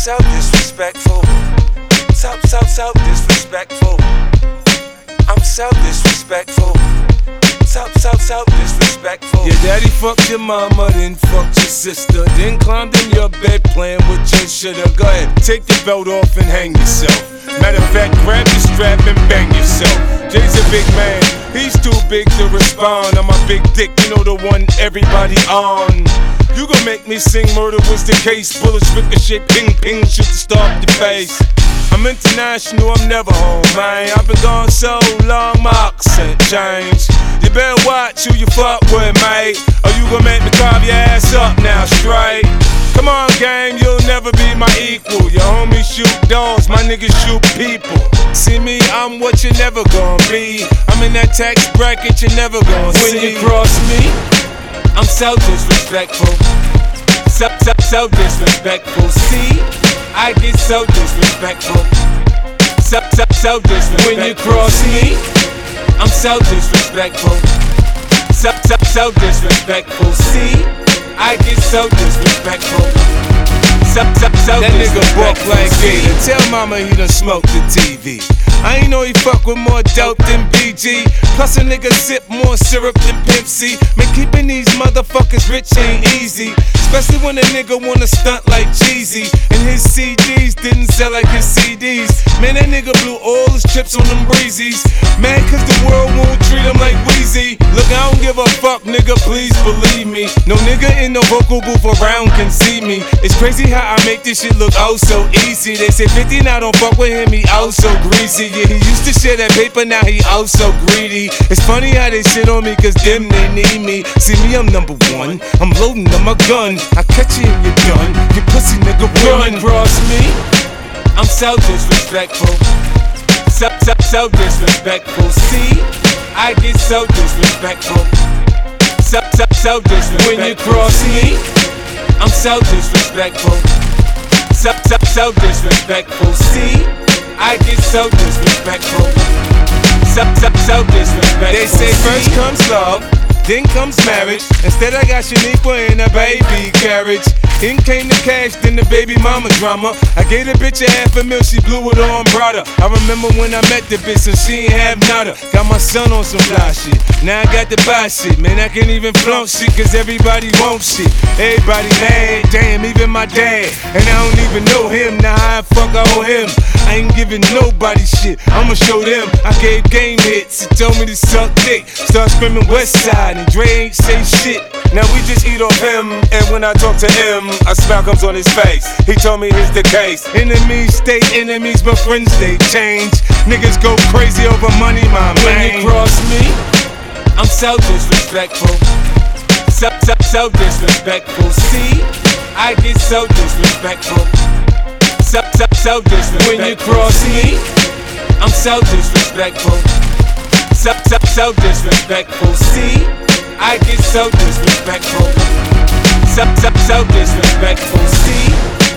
so disrespectful. So disrespectful. I'm so disrespectful. So disrespectful. Your daddy fucked your mama, then fucked your sister, then climbed in your bed playing with your shitter. Go ahead, take your belt off and hang yourself. Matter of fact, grab your strap and bang yourself. Jay's a big man, he's too big to respond. I'm a big dick, you know the one everybody on. You gon' make me sing Murder Was the Case. Bullets ricochet, ping ping, shoot to start your face. I'm international, I'm never home, man. I've been gone so long, my accent changed. You better watch who you fuck with, mate, or you gon' make me carve your ass up now straight. Come on, gang, you'll never be my equal. Your homies shoot dogs, my niggas shoot people. See me, I'm what you never gon' be. I'm in that tax bracket you never gon' see. When you cross me, I'm so disrespectful. So disrespectful. See, I get so disrespectful. So disrespectful. When you cross me, I'm so disrespectful. So disrespectful. See, I get so disrespectful. That nigga walk like Gator. Tell mama he done smoked the TV. I ain't know he fuck with more dope than BG. Plus a nigga sip more syrup than Pimp C. Man, keeping these motherfuckers rich ain't easy, especially when a nigga wanna stunt like Jeezy. And his CDs didn't sell like his CDs. Man, that nigga blew all his chips on them breezies. Man, cause the world won't treat him like Weezy. Look, I don't give a fuck, nigga, please believe me. No nigga in the vocal booth around can see me. It's crazy how I make this shit look oh so easy. They say 50 now don't fuck with him, he oh so greasy. Yeah, he used to share that paper, now he oh so greedy. It's funny how they shit on me, cause them they need me. See me, I'm number one, I'm loading up my gun. I catch you and you're done, you pussy nigga run. Cross me, I'm so disrespectful. So disrespectful. See, I get so disrespectful. So disrespectful. When you cross me, I'm so disrespectful. So disrespectful. See, I get so disrespectful. So disrespectful. They say first comes love, then comes marriage. Instead I got Shaniqua in a baby carriage. In came the cash, then the baby mama drama. I gave the bitch $500,000, she blew it on brother. I remember when I met the bitch and she ain't have nada. Got my son on some fly shit, now I got to buy shit. Man, I can't even flaunt shit cause everybody wants shit. Everybody mad, damn, even my dad. And I don't even know him, now how the fuck I owe him? I ain't giving nobody shit, I'ma show them. I gave game hits, he told me to suck dick. Start screaming West Side and Dre ain't say shit. Now we just eat off him, and when I talk to him, a smile comes on his face. He told me here's the case. Enemies stay enemies, but friends they change. Niggas go crazy over money, my man. When you cross me, I'm so disrespectful. So disrespectful. See, I get so disrespectful. So disrespectful. When you cross me, I'm so disrespectful. So disrespectful. See, I get so disrespectful. So disrespectful. See,